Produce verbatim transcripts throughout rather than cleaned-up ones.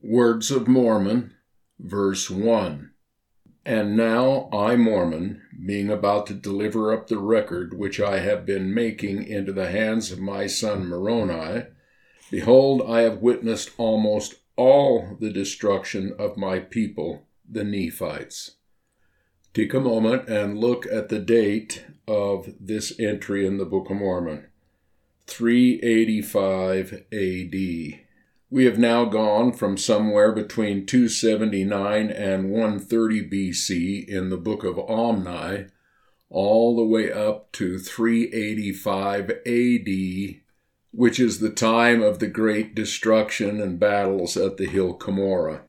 Words of Mormon, verse one. And now I, Mormon, being about to deliver up the record which I have been making into the hands of my son Moroni, behold, I have witnessed almost all the destruction of my people, the Nephites. Take a moment and look at the date of this entry in the Book of Mormon, three eighty-five A D. We have now gone from somewhere between two seventy-nine and one thirty B C in the Book of Omni, all the way up to three eighty-five A D, which is the time of the great destruction and battles at the hill Cumorah.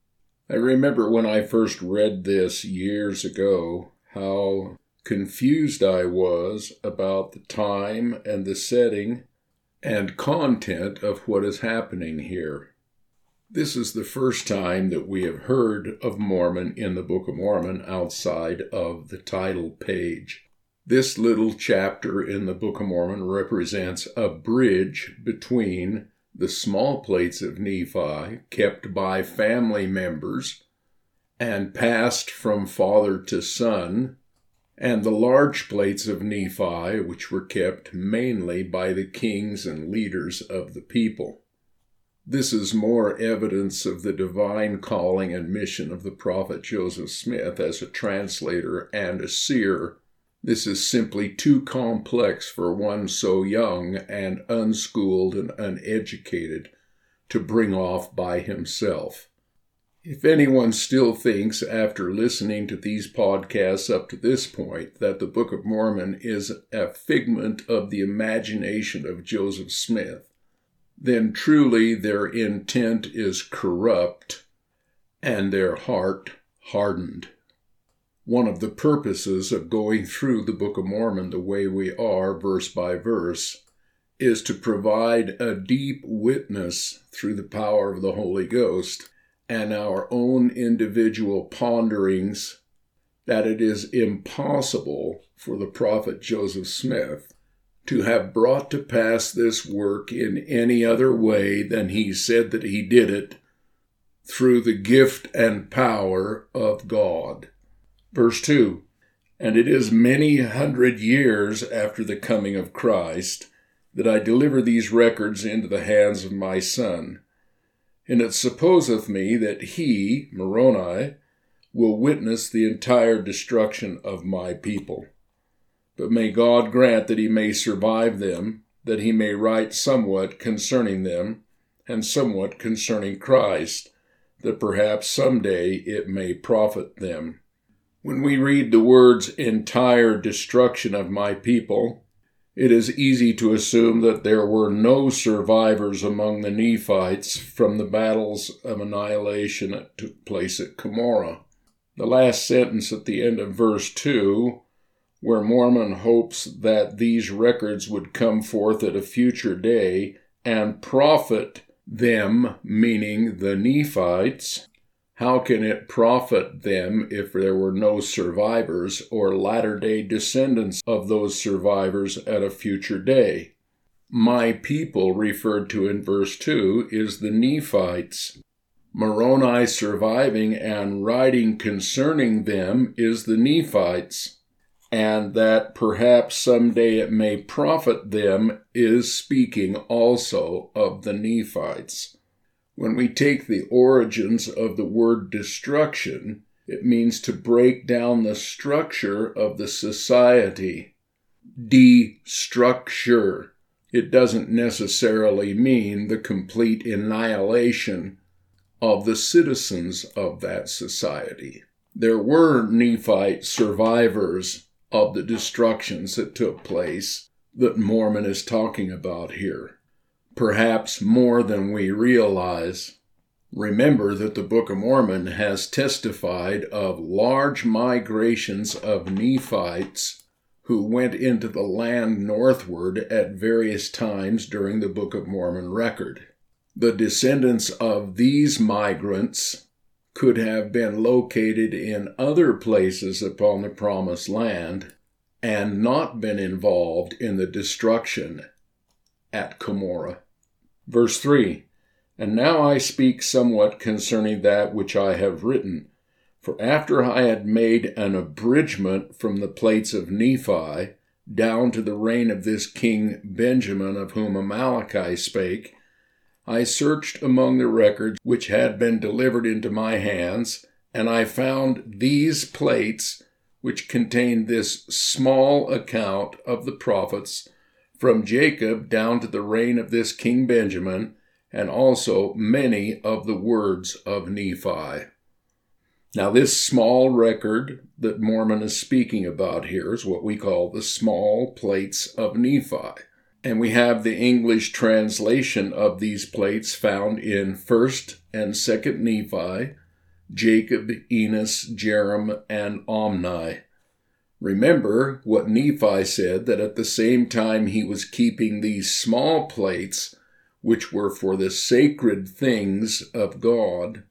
I remember when I first read this years ago, how confused I was about the time and the setting and content of what is happening here. This is the first time that we have heard of Mormon in the Book of Mormon outside of the title page. This little chapter in the Book of Mormon represents a bridge between the small plates of Nephi kept by family members and passed from father to son, and the large plates of Nephi, which were kept mainly by the kings and leaders of the people. This is more evidence of the divine calling and mission of the prophet Joseph Smith as a translator and a seer. This is simply too complex for one so young and unschooled and uneducated to bring off by himself. If anyone still thinks, after listening to these podcasts up to this point, that the Book of Mormon is a figment of the imagination of Joseph Smith, then truly their intent is corrupt and their heart hardened. One of the purposes of going through the Book of Mormon the way we are, verse by verse, is to provide a deep witness through the power of the Holy Ghost and our own individual ponderings that it is impossible for the prophet Joseph Smith to have brought to pass this work in any other way than he said that he did it, through the gift and power of God. Verse two, and it is many hundred years after the coming of Christ that I deliver these records into the hands of my son. And it supposeth me that he, Moroni, will witness the entire destruction of my people. But may God grant that he may survive them, that he may write somewhat concerning them, and somewhat concerning Christ, that perhaps someday it may profit them. When we read the words, entire destruction of my people, it is easy to assume that there were no survivors among the Nephites from the battles of annihilation that took place at Cumorah. The last sentence at the end of verse two, where Mormon hopes that these records would come forth at a future day and profit them, meaning the Nephites. How can it profit them if there were no survivors or latter-day descendants of those survivors at a future day? My people, referred to in verse two, is the Nephites. Moroni surviving and writing concerning them is the Nephites, and that perhaps someday it may profit them is speaking also of the Nephites. When we take the origins of the word destruction, it means to break down the structure of the society. Destructure. It doesn't necessarily mean the complete annihilation of the citizens of that society. There were Nephite survivors of the destructions that took place that Mormon is talking about here. Perhaps more than we realize. Remember that the Book of Mormon has testified of large migrations of Nephites who went into the land northward at various times during the Book of Mormon record. The descendants of these migrants could have been located in other places upon the Promised Land and not been involved in the destruction at Cumorah. Verse three, And now I speak somewhat concerning that which I have written. For after I had made an abridgment from the plates of Nephi, down to the reign of this king Benjamin, of whom Amaleki spake, I searched among the records which had been delivered into my hands, and I found these plates, which contain this small account of the prophets, from Jacob down to the reign of this king Benjamin, and also many of the words of Nephi. Now, this small record that Mormon is speaking about here is what we call the small plates of Nephi. And we have the English translation of these plates found in First and Second Nephi, Jacob, Enos, Jerem, and Omni. Remember what Nephi said, that at the same time he was keeping these small plates, which were for the sacred things of God,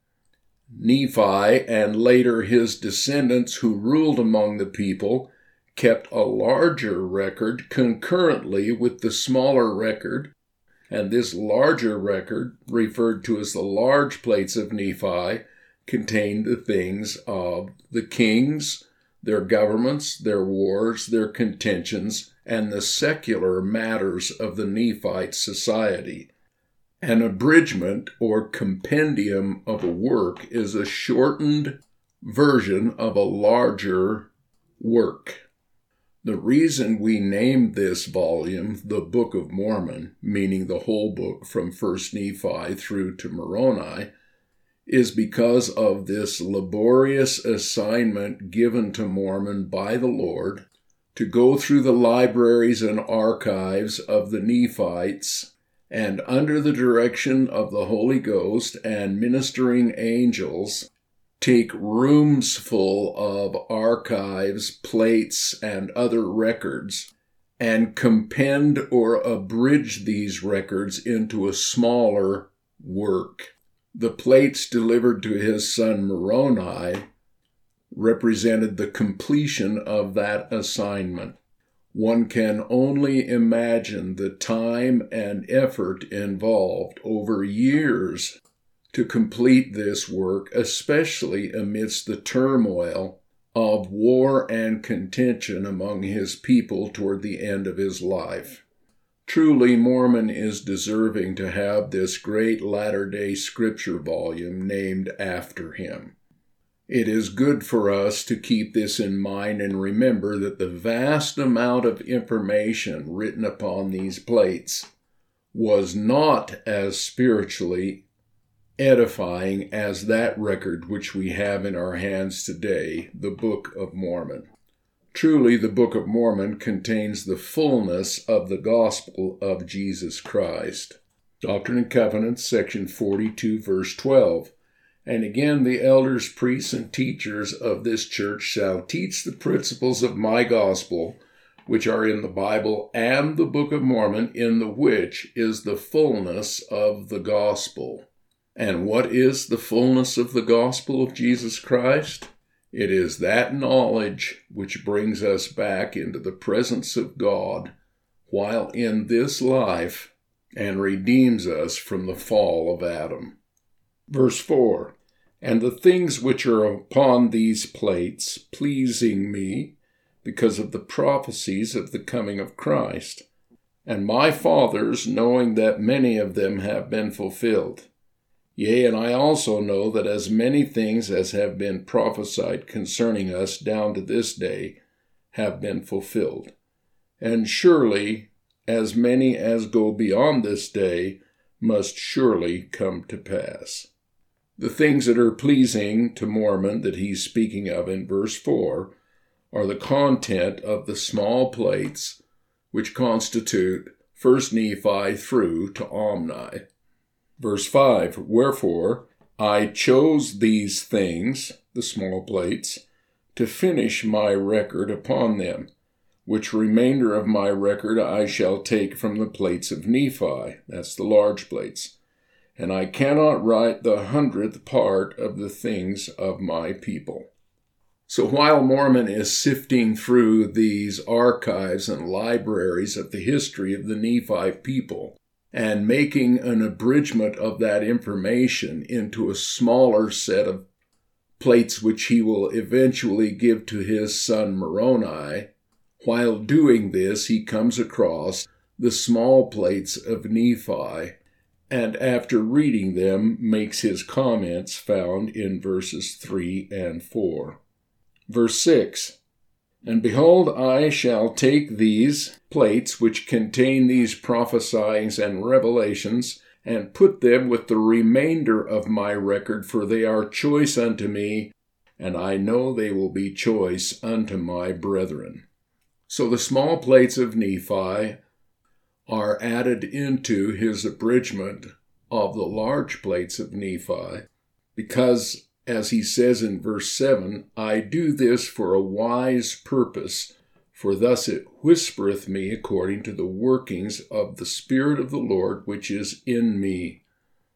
Nephi and later his descendants who ruled among the people kept a larger record concurrently with the smaller record, and this larger record, referred to as the large plates of Nephi, contained the things of the kings, their governments, their wars, their contentions, and the secular matters of the Nephite society. An abridgment or compendium of a work is a shortened version of a larger work. The reason we named this volume the Book of Mormon, meaning the whole book from First Nephi through to Moroni, is because of this laborious assignment given to Mormon by the Lord to go through the libraries and archives of the Nephites, and under the direction of the Holy Ghost and ministering angels, take rooms full of archives, plates, and other records, and compend or abridge these records into a smaller work. The plates delivered to his son Moroni represented the completion of that assignment. One can only imagine the time and effort involved over years to complete this work, especially amidst the turmoil of war and contention among his people toward the end of his life. Truly, Mormon is deserving to have this great Latter-day Scripture volume named after him. It is good for us to keep this in mind and remember that the vast amount of information written upon these plates was not as spiritually edifying as that record which we have in our hands today, the Book of Mormon. Truly, the Book of Mormon contains the fullness of the gospel of Jesus Christ. Doctrine and Covenants, section forty-two, verse twelve. And again, the elders, priests, and teachers of this church shall teach the principles of my gospel, which are in the Bible and the Book of Mormon, in the which is the fullness of the gospel. And what is the fullness of the gospel of Jesus Christ? It is that knowledge which brings us back into the presence of God while in this life and redeems us from the fall of Adam. Verse four, and the things which are upon these plates, pleasing me, because of the prophecies of the coming of Christ, and my fathers, knowing that many of them have been fulfilled. Yea, and I also know that as many things as have been prophesied concerning us down to this day have been fulfilled. And surely, as many as go beyond this day must surely come to pass. The things that are pleasing to Mormon that he's speaking of in verse four are the content of the small plates which constitute First Nephi through to Omni. Verse five, wherefore I chose these things, the small plates, to finish my record upon them, which remainder of my record I shall take from the plates of Nephi, that's the large plates, and I cannot write the hundredth part of the things of my people. So while Mormon is sifting through these archives and libraries of the history of the Nephi people, and making an abridgment of that information into a smaller set of plates which he will eventually give to his son Moroni. While doing this, he comes across the small plates of Nephi, and after reading them, makes his comments found in verses three and four. Verse six, "And behold, I shall take these plates which contain these prophesyings and revelations, and put them with the remainder of my record, for they are choice unto me, and I know they will be choice unto my brethren." So the small plates of Nephi are added into his abridgment of the large plates of Nephi, because, as he says in verse seven, "I do this for a wise purpose, for thus it whispereth me according to the workings of the Spirit of the Lord which is in me."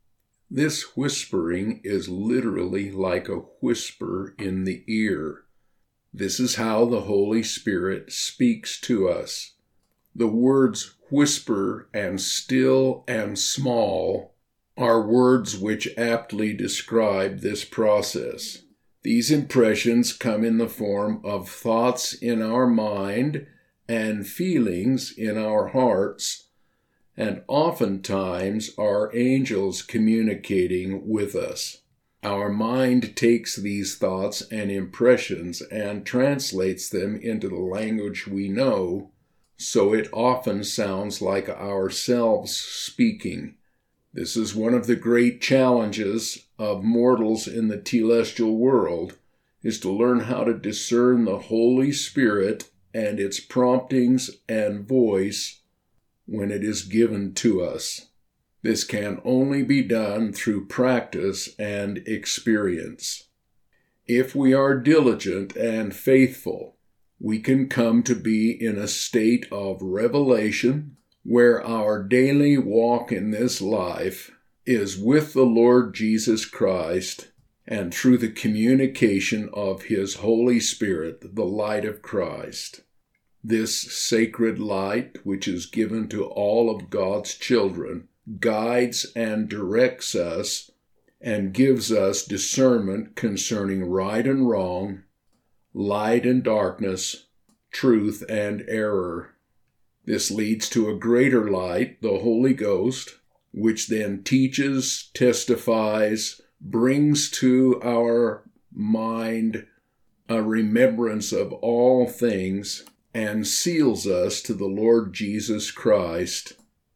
This whispering is literally like a whisper in the ear. This is how the Holy Spirit speaks to us. The words whisper and still and small are words which aptly describe this process. These impressions come in the form of thoughts in our mind and feelings in our hearts, and oftentimes are angels communicating with us. Our mind takes these thoughts and impressions and translates them into the language we know, so it often sounds like ourselves speaking. This is one of the great challenges of mortals in the telestial world, is to learn how to discern the Holy Spirit and its promptings and voice when it is given to us. This can only be done through practice and experience. If we are diligent and faithful, we can come to be in a state of revelation where our daily walk in this life is with the Lord Jesus Christ and through the communication of His Holy Spirit, the light of Christ. This sacred light, which is given to all of God's children, guides and directs us and gives us discernment concerning right and wrong, light and darkness, truth and error. This leads to a greater light, the Holy Ghost, which then teaches, testifies, brings to our mind a remembrance of all things, and seals us to the Lord Jesus Christ,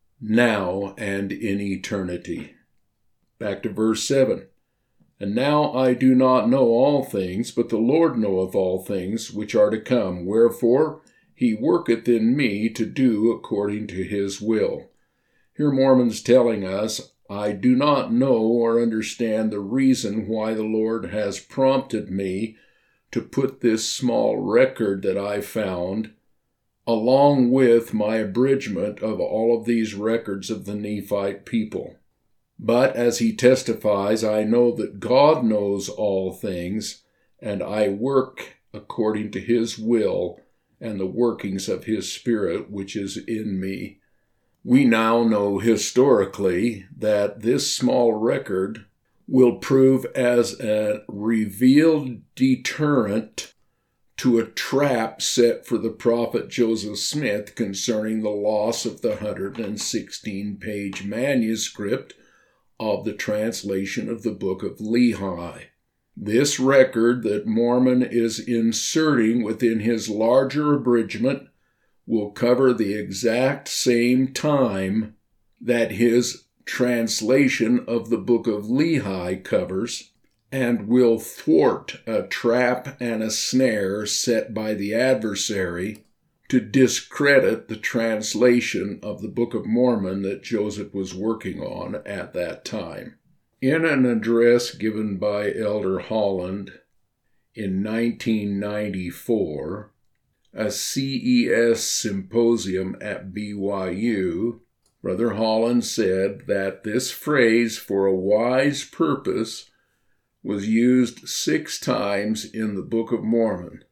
now and in eternity. Back to verse seven. "And now I do not know all things, but the Lord knoweth all things which are to come. Wherefore He worketh in me to do according to His will." Here Mormon's telling us, I do not know or understand the reason why the Lord has prompted me to put this small record that I found, along with my abridgment of all of these records of the Nephite people. But as he testifies, I know that God knows all things, and I work according to His will and the workings of His Spirit which is in me. We now know historically that this small record will prove as a revealed deterrent to a trap set for the prophet Joseph Smith concerning the loss of the one hundred sixteen page manuscript of the translation of the book of Lehi. This record that Mormon is inserting within his larger abridgment will cover the exact same time that his translation of the book of Lehi covers, and will thwart a trap and a snare set by the adversary to discredit the translation of the Book of Mormon that Joseph was working on at that time. In an address given by Elder Holland in nineteen ninety-four, a C E S symposium at B Y U, Brother Holland said that this phrase, "for a wise purpose," was used six times in the Book of Mormon.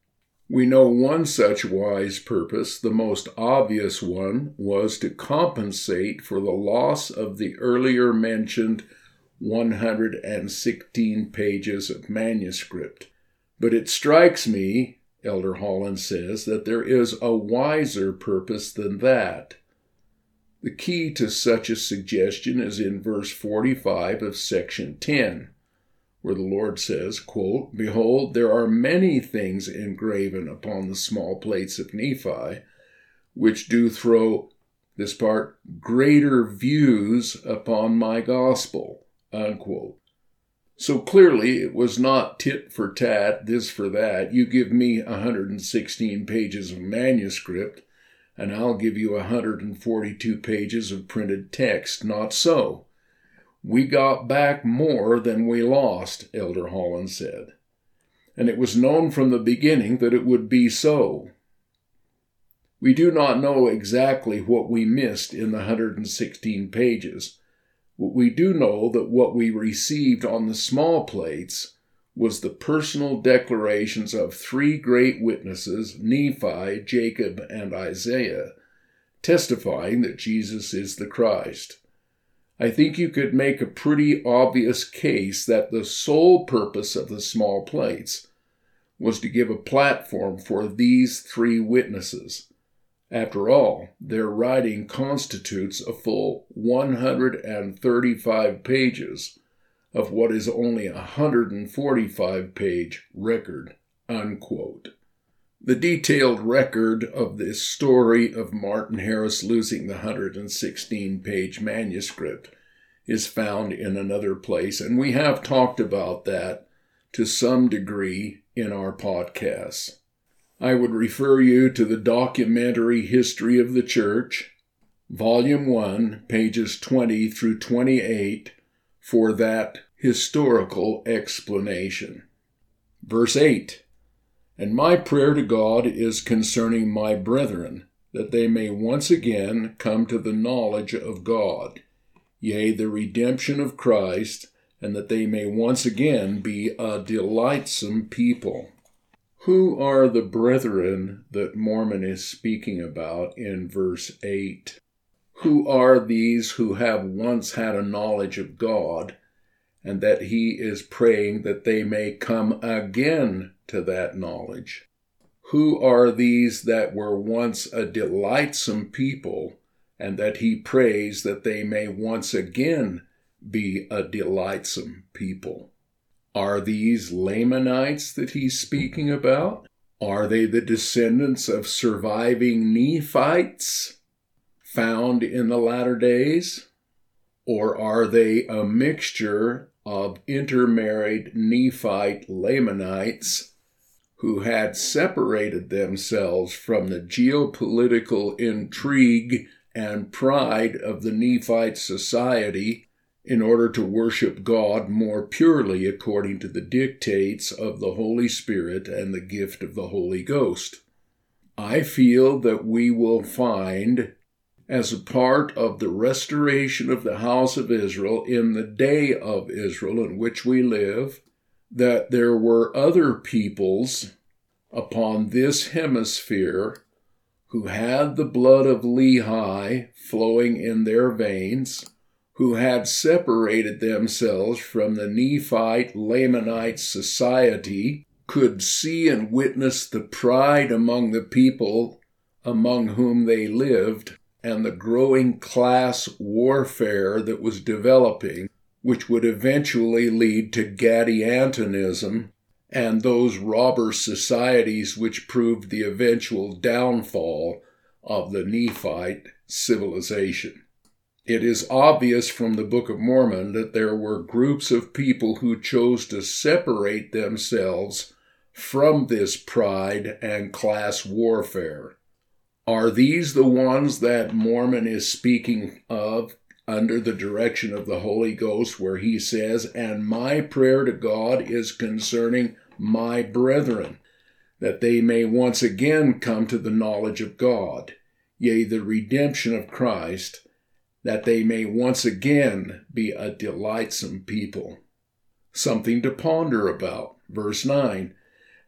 We know one such wise purpose, the most obvious one, was to compensate for the loss of the earlier mentioned one hundred sixteen pages of manuscript. But it strikes me, Elder Holland says, that there is a wiser purpose than that. The key to such a suggestion is in verse forty-five of section ten, where the Lord says, quote, "Behold, there are many things engraven upon the small plates of Nephi, which do throw," this part, "greater views upon my gospel," unquote. So clearly it was not tit for tat, this for that. You give me one hundred sixteen pages of manuscript, and I'll give you one hundred forty-two pages of printed text. Not so. We got back more than we lost, Elder Holland said. And it was known from the beginning that it would be so. We do not know exactly what we missed in the one hundred sixteen pages, but we do know that what we received on the small plates was the personal declarations of three great witnesses, Nephi, Jacob, and Isaiah, testifying that Jesus is the Christ. I think you could make a pretty obvious case that the sole purpose of the small plates was to give a platform for these three witnesses. After all, their writing constitutes a full one hundred thirty-five pages of what is only a one hundred forty-five page record, unquote. The detailed record of this story of Martin Harris losing the one hundred sixteen page manuscript is found in another place, and we have talked about that to some degree in our podcasts. I would refer you to the documentary History of the Church, Volume one, pages twenty through twenty-eight, for that historical explanation. Verse eight, "And my prayer to God is concerning my brethren, that they may once again come to the knowledge of God, yea, the redemption of Christ, and that they may once again be a delightsome people." Who are the brethren that Mormon is speaking about in verse eight? Who are these who have once had a knowledge of God, and that he is praying that they may come again to that knowledge? Who are these that were once a delightsome people, and that he prays that they may once again be a delightsome people? Are these Lamanites that he's speaking about? Are they the descendants of surviving Nephites found in the latter days? Or are they a mixture of intermarried Nephite Lamanites who had separated themselves from the geopolitical intrigue and pride of the Nephite society in order to worship God more purely according to the dictates of the Holy Spirit and the gift of the Holy Ghost? I feel that we will find, as a part of the restoration of the house of Israel in the day of Israel in which we live, that there were other peoples upon this hemisphere who had the blood of Lehi flowing in their veins, who had separated themselves from the Nephite Lamanite society, could see and witness the pride among the people among whom they lived, and the growing class warfare that was developing, which would eventually lead to Gadiantonism and those robber societies which proved the eventual downfall of the Nephite civilization. It is obvious from the Book of Mormon that there were groups of people who chose to separate themselves from this pride and class warfare. Are these the ones that Mormon is speaking of under the direction of the Holy Ghost, where he says, "And my prayer to God is concerning my brethren, that they may once again come to the knowledge of God, yea, the redemption of Christ, that they may once again be a delightsome people"? Something to ponder about. Verse nine,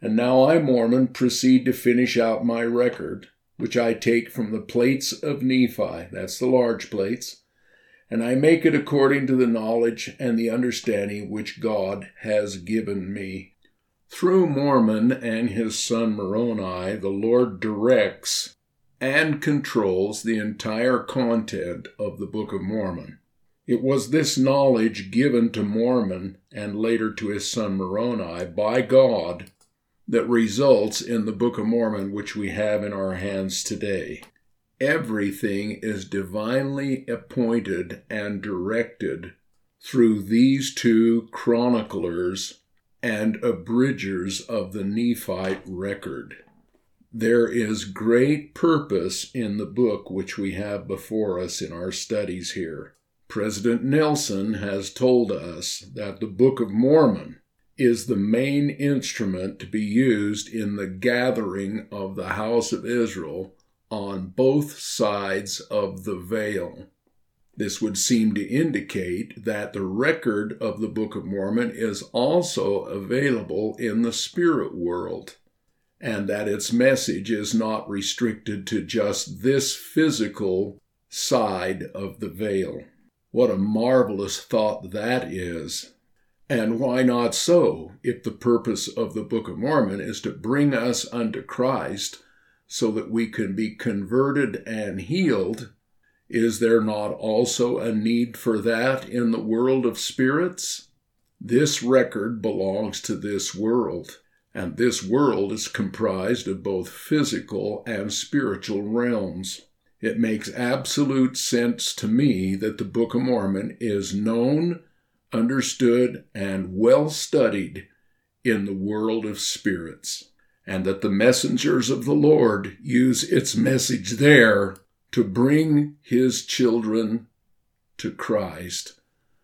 And now I, Mormon, proceed to finish out my record, which I take from the plates of Nephi, that's the large plates, and I make it according to the knowledge and the understanding which God has given me. Through Mormon and his son Moroni, the Lord directs and controls the entire content of the Book of Mormon. It was this knowledge given to Mormon and later to his son Moroni by God that results in the Book of Mormon, which we have in our hands today. Everything is divinely appointed and directed through these two chroniclers and abridgers of the Nephite record. There is great purpose in the book which we have before us in our studies here. President Nelson has told us that the Book of Mormon is the main instrument to be used in the gathering of the house of Israel on both sides of the veil. This would seem to indicate that the record of the Book of Mormon is also available in the spirit world, and that its message is not restricted to just this physical side of the veil. What a marvelous thought that is. And why not so, if the purpose of the Book of Mormon is to bring us unto Christ so that we can be converted and healed? Is there not also a need for that in the world of spirits? This record belongs to this world, and this world is comprised of both physical and spiritual realms. It makes absolute sense to me that the Book of Mormon is known, understood, and well studied in the world of spirits, and that the messengers of the Lord use its message there to bring his children to Christ,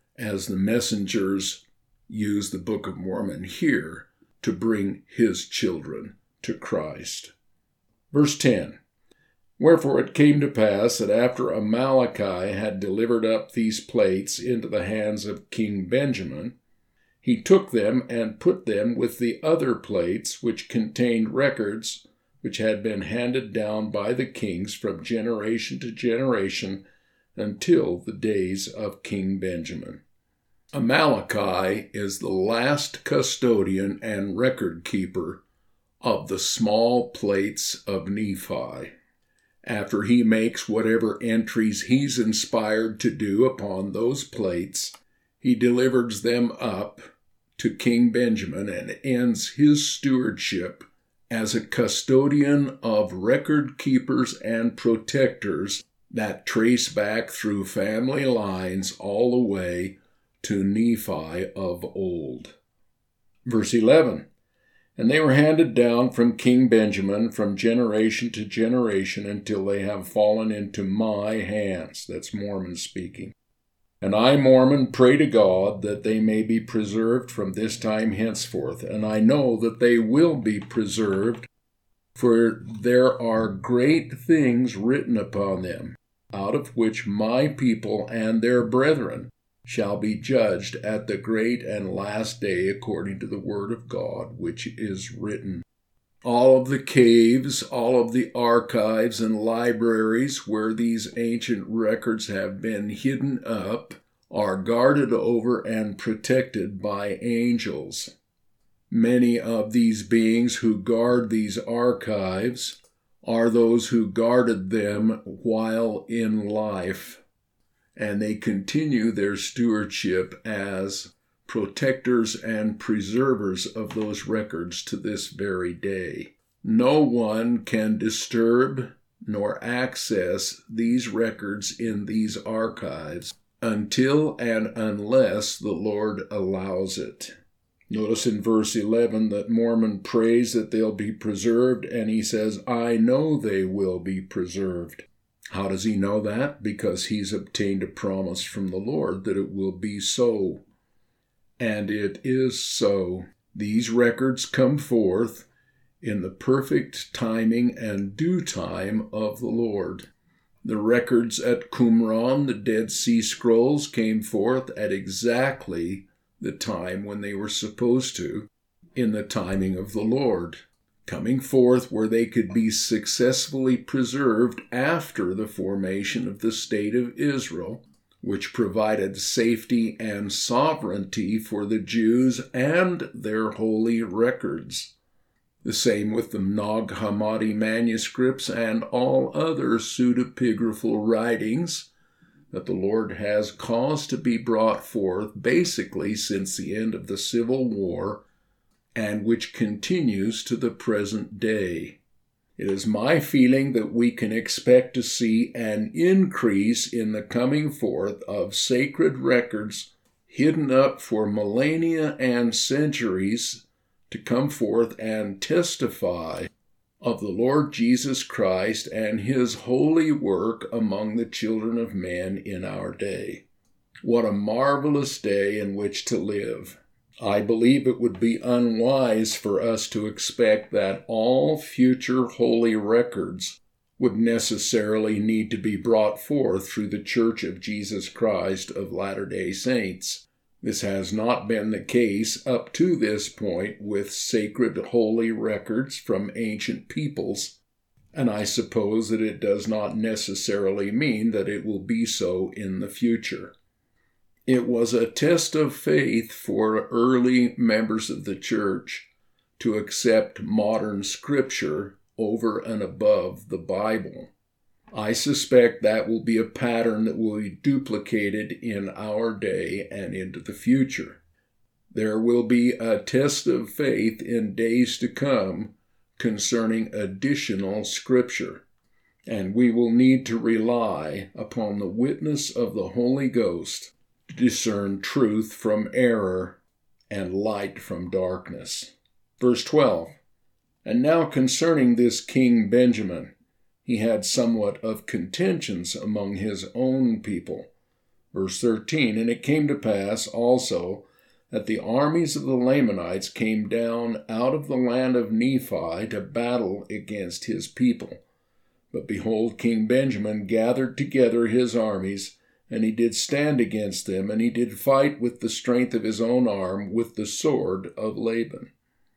as the messengers use the Book of Mormon here to bring his children to Christ. Verse ten. Wherefore it came to pass that after Amaleki had delivered up these plates into the hands of King Benjamin, he took them and put them with the other plates which contained records which had been handed down by the kings from generation to generation until the days of King Benjamin. Amaleki is the last custodian and record keeper of the small plates of Nephi. After he makes whatever entries he's inspired to do upon those plates, he delivers them up to King Benjamin and ends his stewardship as a custodian of record keepers and protectors that trace back through family lines all the way to Nephi of old. Verse eleven. And they were handed down from King Benjamin from generation to generation until they have fallen into my hands. That's Mormon speaking. And I, Mormon, pray to God that they may be preserved from this time henceforth. And I know that they will be preserved, for there are great things written upon them, out of which my people and their brethren shall be judged at the great and last day according to the word of God, which is written. All of the caves, all of the archives and libraries where these ancient records have been hidden up are guarded over and protected by angels. Many of these beings who guard these archives are those who guarded them while in life, and they continue their stewardship as protectors and preservers of those records to this very day. No one can disturb nor access these records in these archives until and unless the Lord allows it. Notice in verse eleven that Mormon prays that they'll be preserved, and he says, I know they will be preserved. How does he know that? Because he's obtained a promise from the Lord that it will be so. And it is so. These records come forth in the perfect timing and due time of the Lord. The records at Qumran, the Dead Sea Scrolls, came forth at exactly the time when they were supposed to, in the timing of the Lord, coming forth where they could be successfully preserved after the formation of the state of Israel, which provided safety and sovereignty for the Jews and their holy records. The same with the Nag Hammadi manuscripts and all other pseudepigraphal writings that the Lord has caused to be brought forth basically since the end of the Civil War, and which continues to the present day. It is my feeling that we can expect to see an increase in the coming forth of sacred records hidden up for millennia and centuries to come forth and testify of the Lord Jesus Christ and his holy work among the children of men in our day. What a marvelous day in which to live. I believe it would be unwise for us to expect that all future holy records would necessarily need to be brought forth through the Church of Jesus Christ of Latter-day Saints. This has not been the case up to this point with sacred holy records from ancient peoples, and I suppose that it does not necessarily mean that it will be so in the future. It was a test of faith for early members of the church to accept modern scripture over and above the Bible. I suspect that will be a pattern that will be duplicated in our day and into the future. There will be a test of faith in days to come concerning additional scripture, and we will need to rely upon the witness of the Holy Ghost to discern truth from error and light from darkness. Verse twelve, and now concerning this King Benjamin, he had somewhat of contentions among his own people. Verse thirteen, and it came to pass also that the armies of the Lamanites came down out of the land of Nephi to battle against his people. But behold, King Benjamin gathered together his armies, and he did stand against them, and he did fight with the strength of his own arm, with the sword of Laban.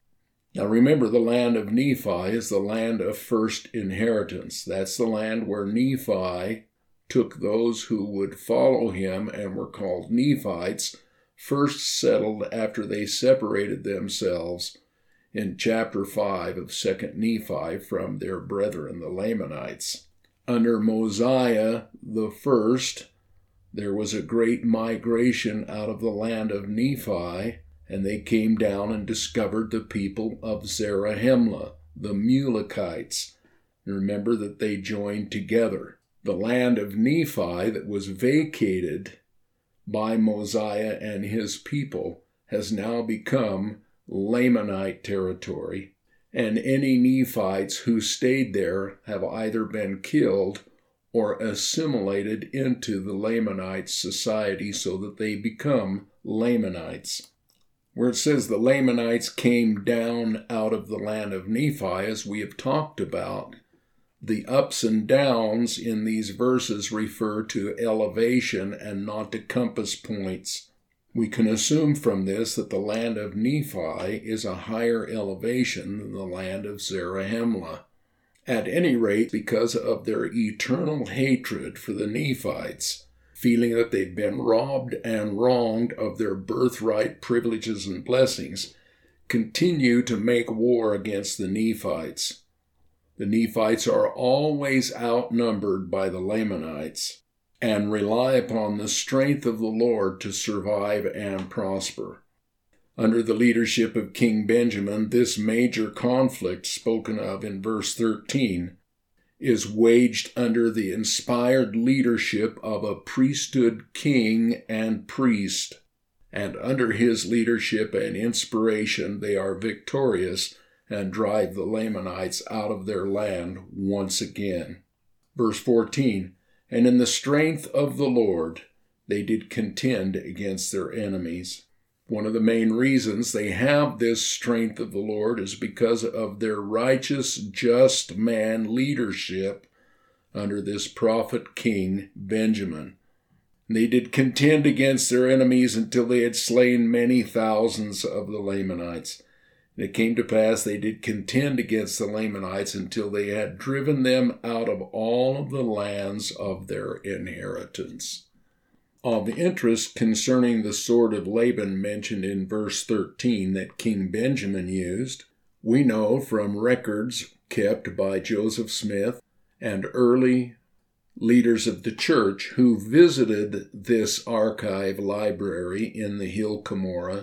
Now remember, the land of Nephi is the land of first inheritance. That's the land where Nephi took those who would follow him and were called Nephites, first settled after they separated themselves in chapter five of Second Nephi from their brethren, the Lamanites. Under Mosiah the first, there was a great migration out of the land of Nephi, and they came down and discovered the people of Zarahemla, the Mulekites. Remember that they joined together. The land of Nephi that was vacated by Mosiah and his people has now become Lamanite territory, and any Nephites who stayed there have either been killed or assimilated into the Lamanite society so that they become Lamanites. Where it says the Lamanites came down out of the land of Nephi, as we have talked about, the ups and downs in these verses refer to elevation and not to compass points. We can assume from this that the land of Nephi is a higher elevation than the land of Zarahemla. At any rate, because of their eternal hatred for the Nephites, feeling that they've been robbed and wronged of their birthright privileges and blessings, continue to make war against the Nephites. The Nephites are always outnumbered by the Lamanites and rely upon the strength of the Lord to survive and prosper. Under the leadership of King Benjamin, this major conflict spoken of in verse thirteen is waged under the inspired leadership of a priesthood king and priest, and under his leadership and inspiration they are victorious and drive the Lamanites out of their land once again. Verse fourteen, and in the strength of the Lord they did contend against their enemies. One of the main reasons they have this strength of the Lord is because of their righteous, just man leadership under this prophet king Benjamin. They did contend against their enemies until they had slain many thousands of the Lamanites. And it came to pass they did contend against the Lamanites until they had driven them out of all of the lands of their inheritance. Of interest concerning the sword of Laban mentioned in verse thirteen that King Benjamin used, we know from records kept by Joseph Smith and early leaders of the church who visited this archive library in the Hill Cumorah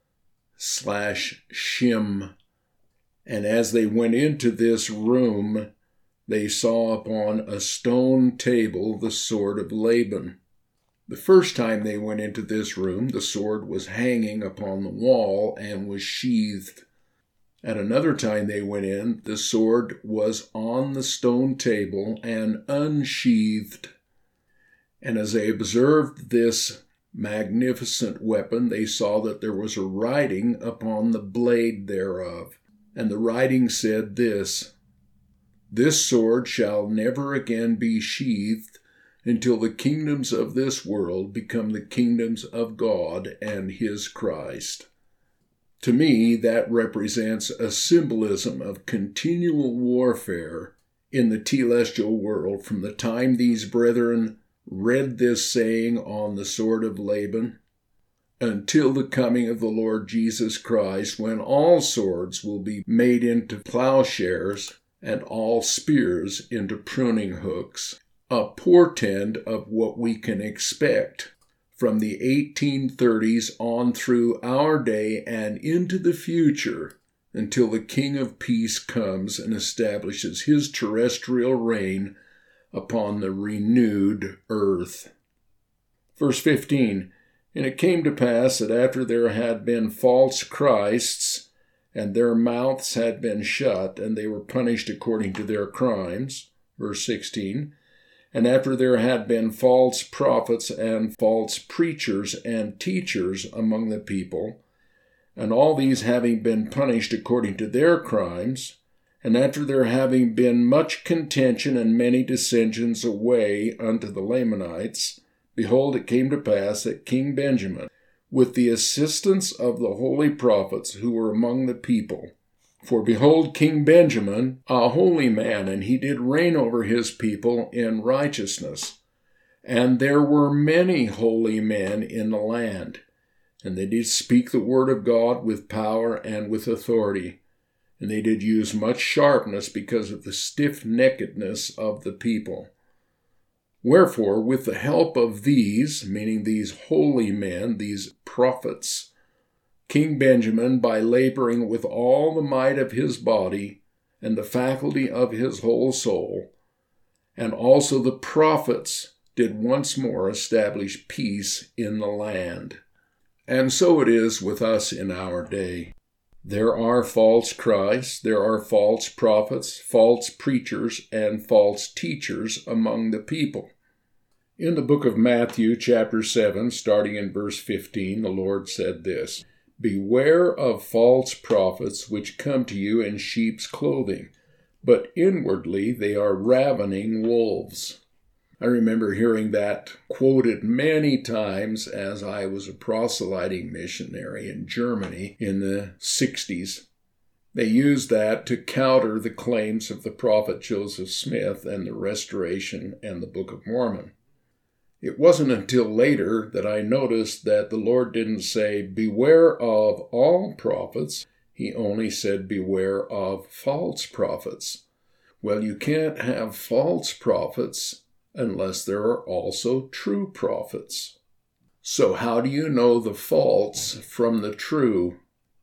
slash Shim. And as they went into this room, they saw upon a stone table the sword of Laban. The first time they went into this room, the sword was hanging upon the wall and was sheathed. At another time they went in, the sword was on the stone table and unsheathed. And as they observed this magnificent weapon, they saw that there was a writing upon the blade thereof. And the writing said this, "This sword shall never again be sheathed until the kingdoms of this world become the kingdoms of God and his Christ." To me, that represents a symbolism of continual warfare in the telestial world from the time these brethren read this saying on the sword of Laban until the coming of the Lord Jesus Christ, when all swords will be made into plowshares and all spears into pruning hooks, a portend of what we can expect from the eighteen thirties on through our day and into the future until the King of Peace comes and establishes his terrestrial reign upon the renewed earth. Verse fifteen, "And it came to pass that after there had been false Christs, and their mouths had been shut, and they were punished according to their crimes." Verse sixteen, "And after there had been false prophets and false preachers and teachers among the people, and all these having been punished according to their crimes, and after there having been much contention and many dissensions away unto the Lamanites, behold, it came to pass that King Benjamin, with the assistance of the holy prophets who were among the people, for behold, King Benjamin, a holy man, and he did reign over his people in righteousness. And there were many holy men in the land, and they did speak the word of God with power and with authority. And they did use much sharpness because of the stiff-neckedness of the people. Wherefore, with the help of these," meaning these holy men, these prophets, "King Benjamin, by laboring with all the might of his body and the faculty of his whole soul, and also the prophets, did once more establish peace in the land." And so it is with us in our day. There are false Christs, there are false prophets, false preachers, and false teachers among the people. In the book of Matthew, chapter seven, starting in verse fifteen, the Lord said this, "Beware of false prophets which come to you in sheep's clothing, but inwardly they are ravening wolves." I remember hearing that quoted many times as I was a proselyting missionary in Germany in the sixties. They used that to counter the claims of the prophet Joseph Smith and the Restoration and the Book of Mormon. It wasn't until later that I noticed that the Lord didn't say, "Beware of all prophets." He only said, "Beware of false prophets." Well, you can't have false prophets unless there are also true prophets. So how do you know the false from the true?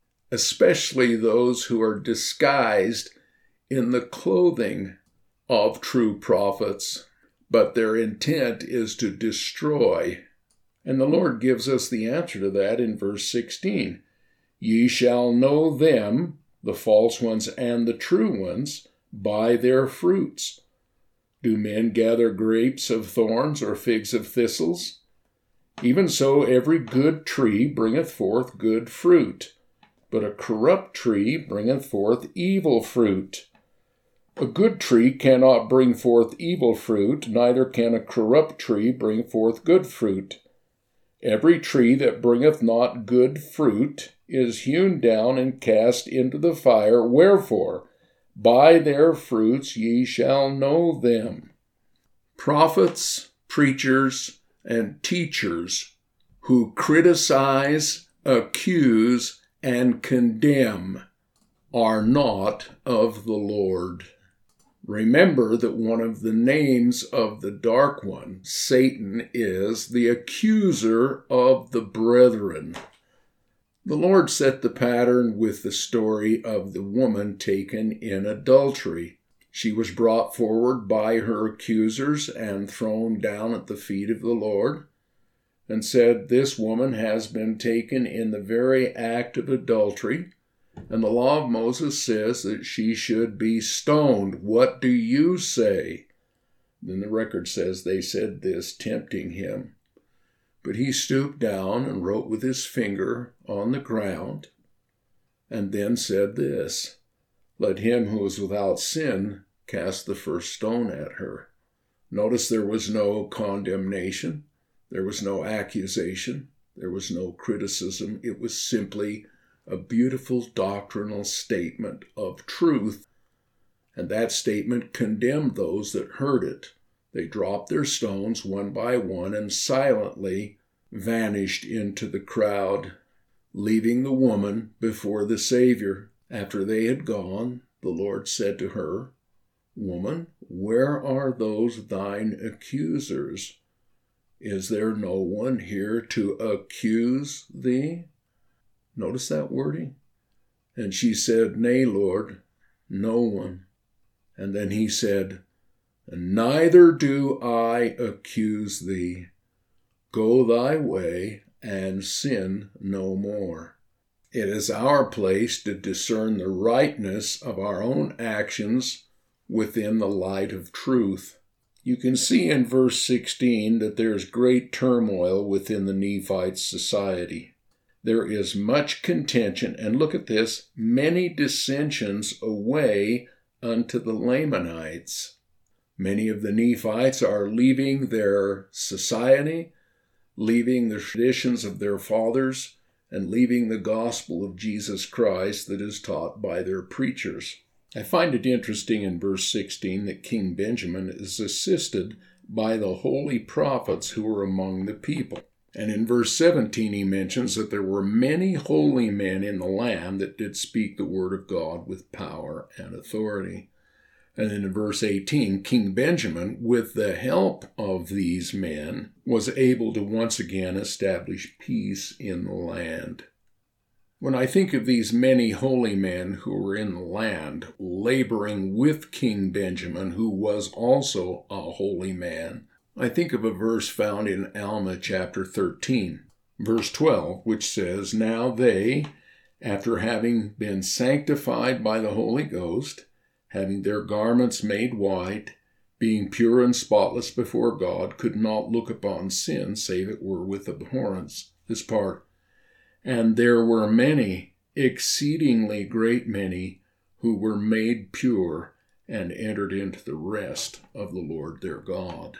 Especially those who are disguised in the clothing of true prophets, but their intent is to destroy. And the Lord gives us the answer to that in verse sixteen. "Ye shall know them," the false ones and the true ones, "by their fruits. Do men gather grapes of thorns or figs of thistles? Even so every good tree bringeth forth good fruit, but a corrupt tree bringeth forth evil fruit. A good tree cannot bring forth evil fruit, neither can a corrupt tree bring forth good fruit. Every tree that bringeth not good fruit is hewn down and cast into the fire. Wherefore, by their fruits ye shall know them. Prophets, preachers, and teachers who criticize, accuse, and condemn are not of the Lord. Remember that one of the names of the dark one, Satan, is the accuser of the brethren. The Lord set the pattern with the story of the woman taken in adultery. She was brought forward by her accusers and thrown down at the feet of the Lord, and said, "This woman has been taken in the very act of adultery, and the law of Moses says that she should be stoned. What do you say?" Then the record says they said this, tempting him. But he stooped down and wrote with his finger on the ground, and then said this, "Let him who is without sin cast the first stone at her." Notice there was no condemnation, there was no accusation, there was no criticism. It was simply a beautiful doctrinal statement of truth, and that statement condemned those that heard it. They dropped their stones one by one and silently vanished into the crowd, leaving the woman before the Savior. After they had gone, the Lord said to her, "Woman, where are those thine accusers? Is there no one here to accuse thee?" Notice that wording. And she said, "Nay, Lord, no one." And then he said, "Neither do I accuse thee. Go thy way and sin no more." It is our place to discern the rightness of our own actions within the light of truth. You can see in verse sixteen that there is great turmoil within the Nephite society. There is much contention, and look at this, many dissensions away unto the Lamanites. Many of the Nephites are leaving their society, leaving the traditions of their fathers, and leaving the gospel of Jesus Christ that is taught by their preachers. I find it interesting in verse sixteen that King Benjamin is assisted by the holy prophets who were among the people. And in verse seventeen he mentions that there were many holy men in the land that did speak the word of God with power and authority. And then in verse eighteen, King Benjamin, with the help of these men, was able to once again establish peace in the land. When I think of these many holy men who were in the land, laboring with King Benjamin, who was also a holy man, I think of a verse found in Alma chapter thirteen, verse twelve, which says, "Now they, after having been sanctified by the Holy Ghost, having their garments made white, being pure and spotless before God, could not look upon sin, save it were with abhorrence." This part. "And there were many, exceedingly great many, who were made pure and entered into the rest of the Lord their God."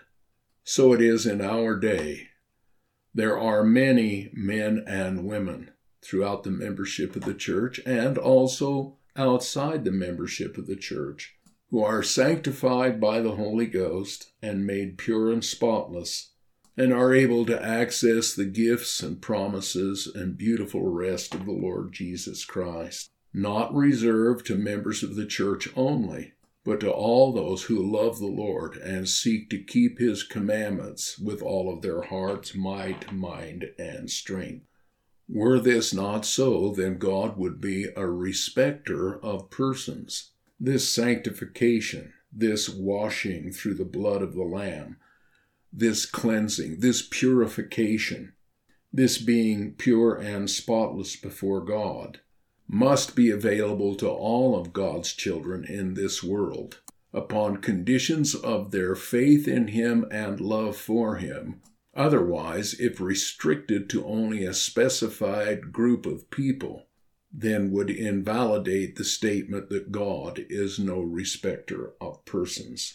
So it is in our day. There are many men and women throughout the membership of the church and also outside the membership of the church who are sanctified by the Holy Ghost and made pure and spotless, and are able to access the gifts and promises and beautiful rest of the Lord Jesus Christ, not reserved to members of the church only, but to all those who love the Lord and seek to keep his commandments with all of their hearts, might, mind, and strength. Were this not so, then God would be a respecter of persons. This sanctification, this washing through the blood of the Lamb, this cleansing, this purification, this being pure and spotless before God, must be available to all of God's children in this world, upon conditions of their faith in him and love for him. Otherwise, if restricted to only a specified group of people, then would invalidate the statement that God is no respecter of persons.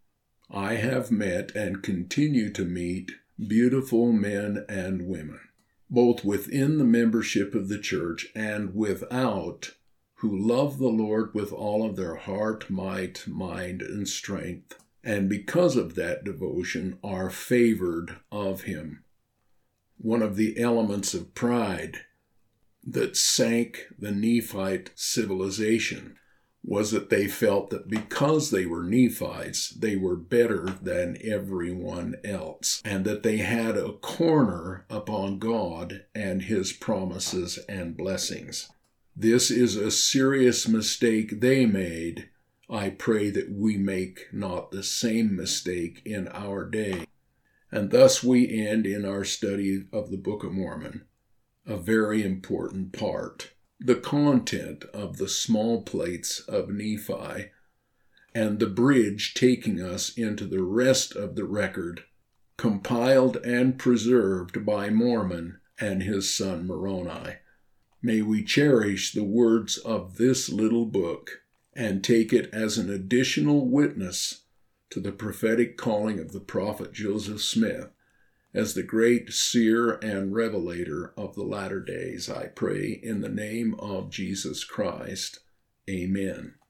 I have met and continue to meet beautiful men and women, both within the membership of the church and without, who love the Lord with all of their heart, might, mind, and strength, and because of that devotion are favored of him. One of the elements of pride that sank the Nephite civilization was that they felt that because they were Nephites, they were better than everyone else, and that they had a corner upon God and his promises and blessings. This is a serious mistake they made. I pray that we make not the same mistake in our day. And thus we end in our study of the Book of Mormon, a very important part, the content of the small plates of Nephi, and the bridge taking us into the rest of the record, compiled and preserved by Mormon and his son Moroni. May we cherish the words of this little book and take it as an additional witness to the prophetic calling of the prophet Joseph Smith as the great seer and revelator of the latter days. I pray in the name of Jesus Christ. Amen.